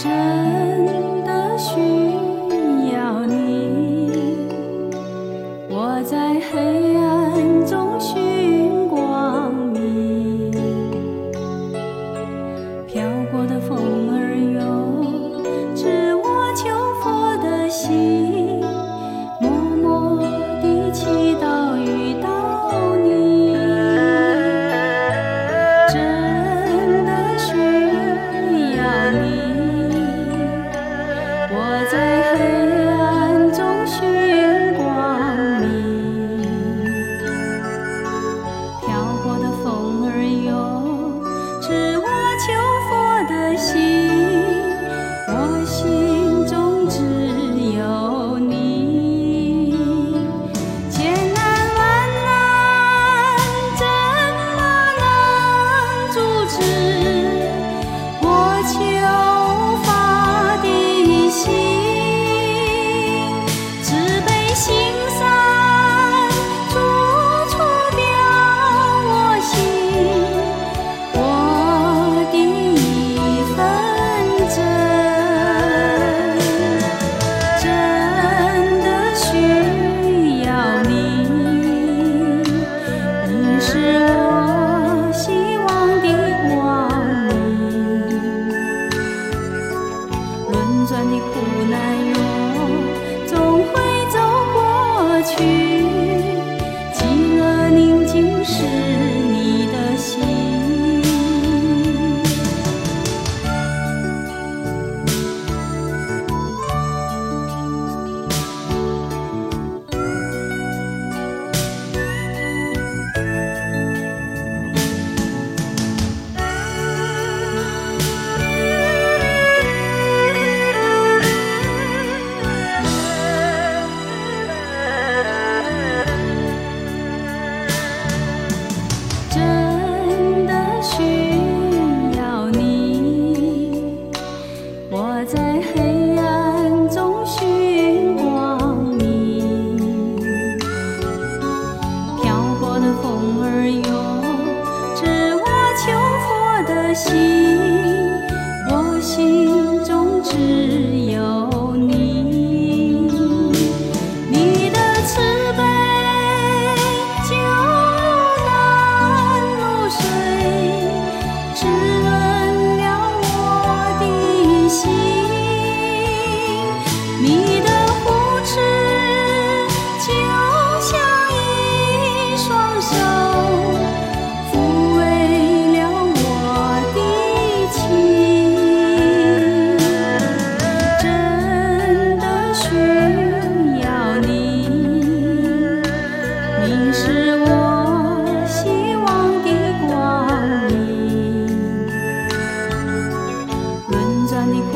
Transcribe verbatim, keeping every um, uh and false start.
真的需要你，我在黑暗中寻光明。飘过的风儿哟，知我求佛的心，默默地祈祷遇到你。真的需要你，我在黑暗中寻光明。飘过的风儿哟，知我求佛的心，我心中只有你。艰难万难怎么能阻止我求法的心？慈悲心善处处表我心，我的一份真。真的需要你，你是我希望的光明。轮转的苦难哟，总会走过去，极乐宁静是你的心。真的需要你，我在黑暗中寻光明。飘过的风儿哟，知我求佛的心，我心中只有你。你的慈悲就如南露水，滋润了我的心。你的扶持就像一双手，抚慰了我的情。真的需要你，你是我希望的光明。轮转的